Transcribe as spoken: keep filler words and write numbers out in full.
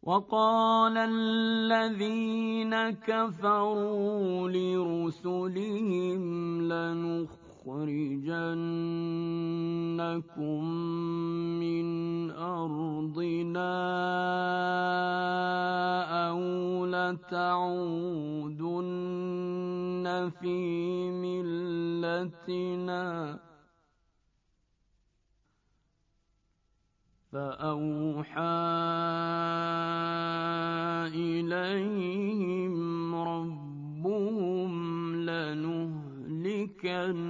وقال الذين كفروا لرسلهم لنخرجنكم من أرضنا أو لتعودن في ملتنا فأوحى إليهم ربهم لنهلكن